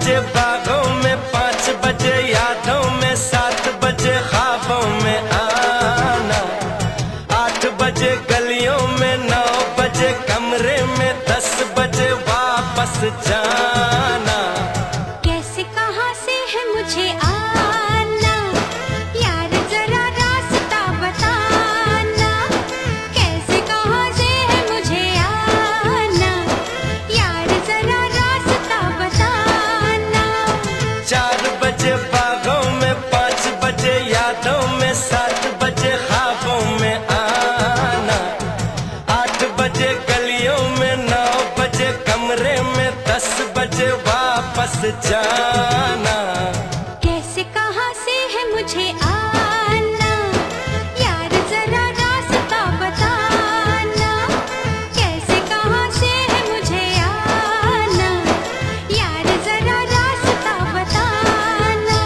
बजे बागों में, 5 बजे यादों में, 7 बजे ख्वाबों में आना, 8 बजे गलियों में, 9 बजे कमरे में, 10 बजे वापस जाना। कैसे कहाँ से है मुझे आना, यार जरा रास्ता बताना। कैसे कहाँ से है मुझे आना, यार जरा रास्ता बताना। 4 बजे बागों में, 5 बजे यादों में, 7 बजे ख्वाबों में आना, 8 बजे गलियों में, 9 बजे कमरे में, 10 बजे वापस जाना। कैसे कहाँ से है मुझे आना, यार जरा रास्ता बताना। कैसे कहाँ से है मुझे आना, यार जरा रास्ता बताना।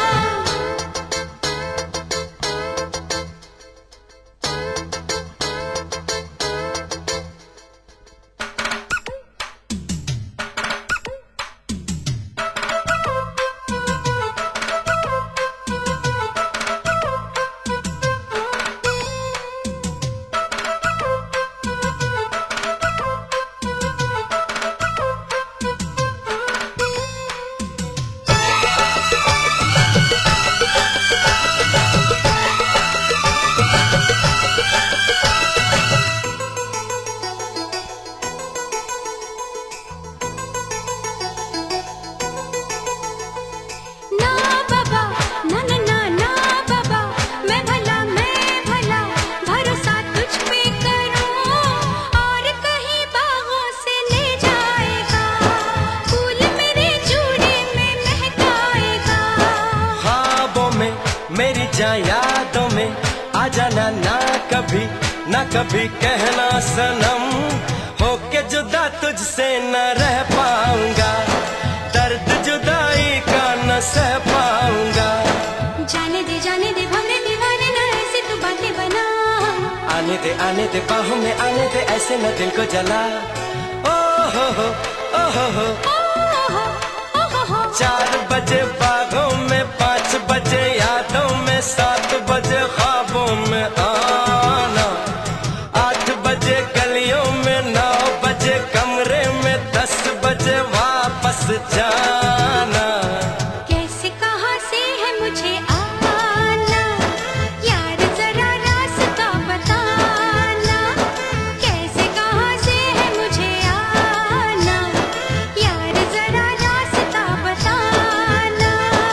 ना बाबा, ना ना ना ना बाबा, मैं भला भरोसा तुझ पे करूं, और कहीं बाहों से ले जाएगा, फूल मेरे जूड़े में महकाएगा। ख्वाबों में मेरी जान, यादों में आ जाना, ना कभी कहना सनम, होके जुदा तुझसे न रह पाऊंगा, दर्द जुदाई का न सह पाऊंगा। जाने दे भंवरे दीवाने, ना ऐसे तू बातें बना। आने दे बाहों में आने दे, ऐसे न दिल को जला। ओ हो हो, ओ हो हो। ओ हो। 4 बजे बागों में, 5 बजे यादों में, 7 बजे ख्वाबों में आना, 8 बजे गलियों में, 9 बजे कमरे में, 10 बजे वापस जाना। कैसे कहाँ से है मुझे आना, यार जरा रास्ता बताना। कैसे कहाँ से है मुझे आना, यार जरा रास्ता बताना।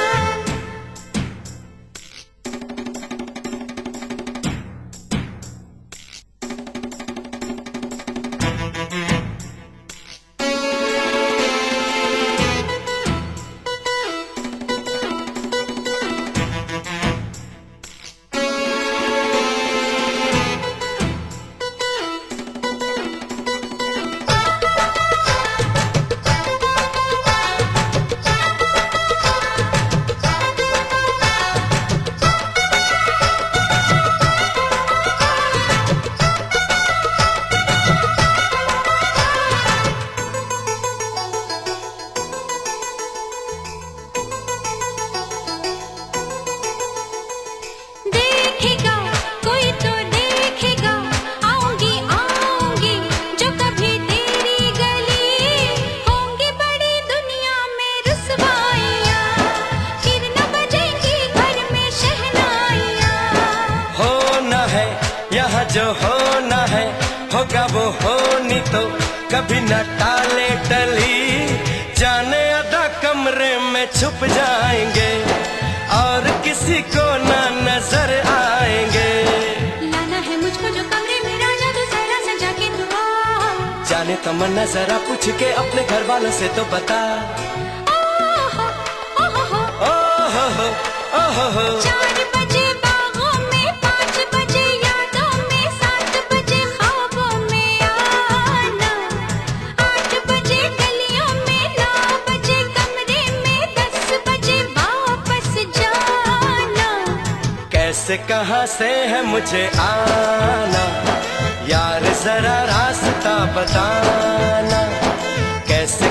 देखेगा कोई तो देखेगा, आऊंगी जो कभी तेरी गली, होंगी बड़ी दुनिया में रुसवाइयाँ, फिर न बजेंगी घर में शहनाइयाँ। होना है यहाँ जो होना है, होगा वो होनी तो कभी न टाले टली, जाने आधा कमरे में छुप जाएंगे, और किसी को ना नजर आएंगे। लाना है मुझको जो कमरे में राजा, तो जरा सजा के दुआ। जाने तमन्ना जरा पूछ के अपने घर वालों से तो बता। ओहो, ओहो, ओहो ओहो। 4 बजे बागों में, 5 बजे यादों में, 7 बजे ख्वाबों में आना, 8 बजे गलियों में, 9 बजे कमरे में, 10 बजे वापस जाना। कैसे कहाँ से है मुझे आना, यार जरा रास्ता बताना। कैसे कहाँ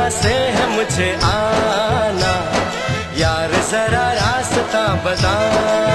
से है मुझे आना, यार जरा रास्ता बता।